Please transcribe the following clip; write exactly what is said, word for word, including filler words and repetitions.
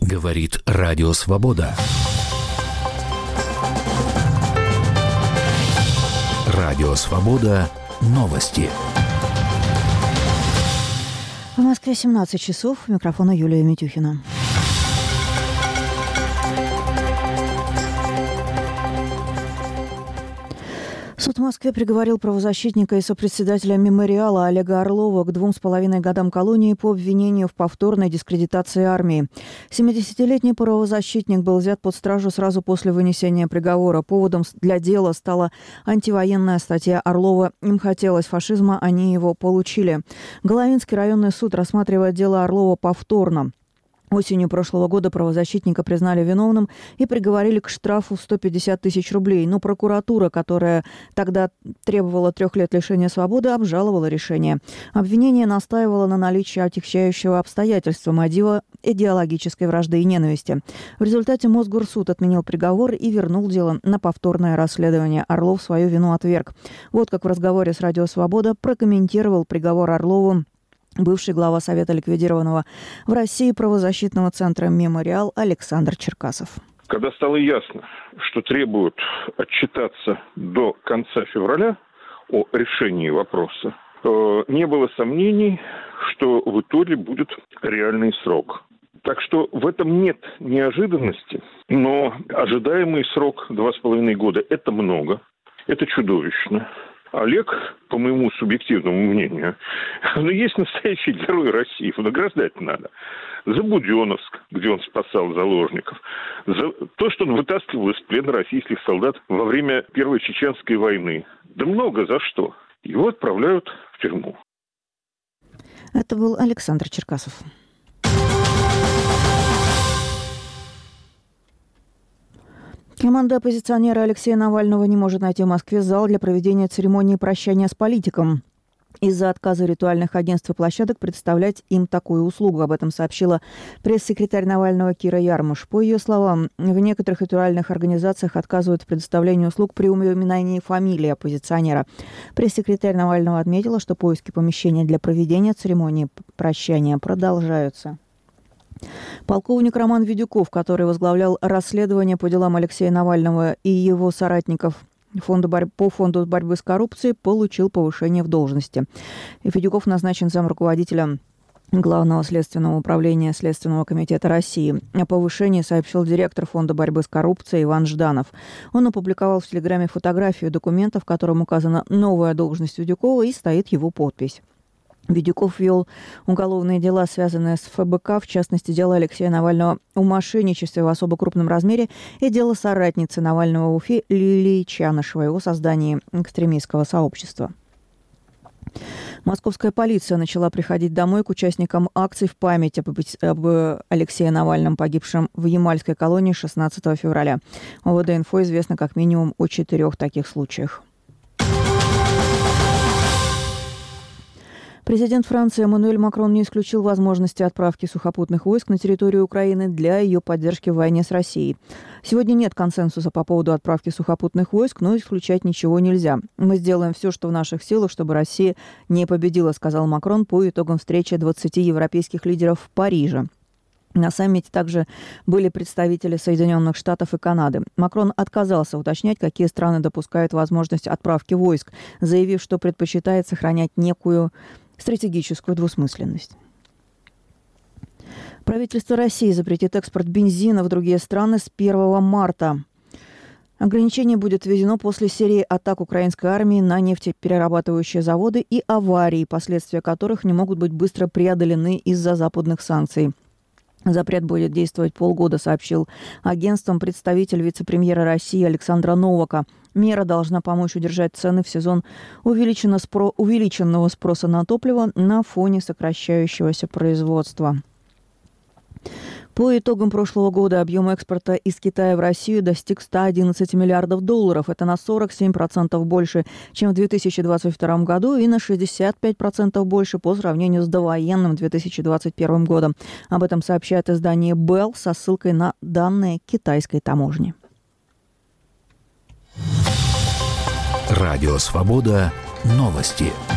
Говорит Радио Свобода. Радио Свобода. Новости. В Москве семнадцать часов. У микрофона Юлия Митюхина. Суд в Москве приговорил правозащитника и сопредседателя «Мемориала» Олега Орлова к двум с половиной годам колонии по обвинению в повторной дискредитации армии. семидесятилетний правозащитник был взят под стражу сразу после вынесения приговора. Поводом для дела стала антивоенная статья Орлова «Им хотелось фашизма, они его получили». Головинский районный суд рассматривает дело Орлова повторно. Осенью прошлого года правозащитника признали виновным и приговорили к штрафу в сто пятьдесят тысяч рублей. Но прокуратура, которая тогда требовала трех лет лишения свободы, обжаловала решение. Обвинение настаивало на наличии отягчающего обстоятельства, мотива идеологической вражды и ненависти. В результате Мосгорсуд отменил приговор и вернул дело на повторное расследование. Орлов свою вину отверг. Вот как в разговоре с Радио Свобода прокомментировал приговор Орлову бывший глава Совета ликвидированного в России правозащитного центра «Мемориал» Александр Черкасов. Когда стало ясно, что требуют отчитаться до конца февраля о решении вопроса, не было сомнений, что в итоге будет реальный срок. Так что в этом нет неожиданности, но ожидаемый срок два с половиной года – это много, это чудовищно. Олег, по моему субъективному мнению, ну, есть настоящий герой России, награждать надо. За Буденновск, где он спасал заложников, за то, что он вытаскивал из плена российских солдат во время Первой Чеченской войны. Да много за что. Его отправляют в тюрьму. Это был Александр Черкасов. Команда оппозиционера Алексея Навального не может найти в Москве зал для проведения церемонии прощания с политиком из-за отказа ритуальных агентств и площадок представлять им такую услугу. Об этом сообщила пресс-секретарь Навального Кира Ярмуш. По ее словам, в некоторых ритуальных организациях отказывают в предоставлении услуг при упоминании фамилии оппозиционера. Пресс-секретарь Навального отметила, что поиски помещения для проведения церемонии прощания продолжаются. Полковник Роман Видюков, который возглавлял расследование по делам Алексея Навального и его соратников фонда борь... по фонду борьбы с коррупцией, получил повышение в должности. Видюков назначен замруководителем Главного следственного управления Следственного комитета России. О повышении сообщил директор фонда борьбы с коррупцией Иван Жданов. Он опубликовал в Телеграме фотографию документа, в котором указана новая должность Видюкова и стоит его подпись. Видюков вел уголовные дела, связанные с эф бэ ка, в частности, дело Алексея Навального о мошенничестве в особо крупном размере и дело соратницы Навального в Уфе Лилии Чанышевой о создании экстремистского сообщества. Московская полиция начала приходить домой к участникам акций в память об, об Алексее Навальном, погибшем в Ямальской колонии шестнадцатого февраля. о вэ дэ инфо известно как минимум о четырех таких случаях. Президент Франции Эммануэль Макрон не исключил возможности отправки сухопутных войск на территорию Украины для ее поддержки в войне с Россией. Сегодня нет консенсуса по поводу отправки сухопутных войск, но исключать ничего нельзя. Мы сделаем все, что в наших силах, чтобы Россия не победила, сказал Макрон по итогам встречи двадцати европейских лидеров в Париже. На саммите также были представители Соединенных Штатов и Канады. Макрон отказался уточнять, какие страны допускают возможность отправки войск, заявив, что предпочитает сохранять некую стратегическую двусмысленность. Правительство России запретит экспорт бензина в другие страны с первого марта. Ограничение будет введено после серии атак украинской армии на нефтеперерабатывающие заводы и аварий, последствия которых не могут быть быстро преодолены из-за западных санкций. Запрет будет действовать полгода, сообщил агентством представитель вице-премьера России Александра Новака. Мера должна помочь удержать цены в сезон увеличенного, спро... увеличенного спроса на топливо на фоне сокращающегося производства. По итогам прошлого года объем экспорта из Китая в Россию достиг ста одиннадцати миллиардов долларов. Это на сорок семь процентов больше, чем в две тысячи двадцать втором году и на шестьдесят пять процентов больше по сравнению с довоенным две тысячи двадцать первым годом. Об этом сообщает издание Белл со ссылкой на данные китайской таможни. Радио Свобода. Новости.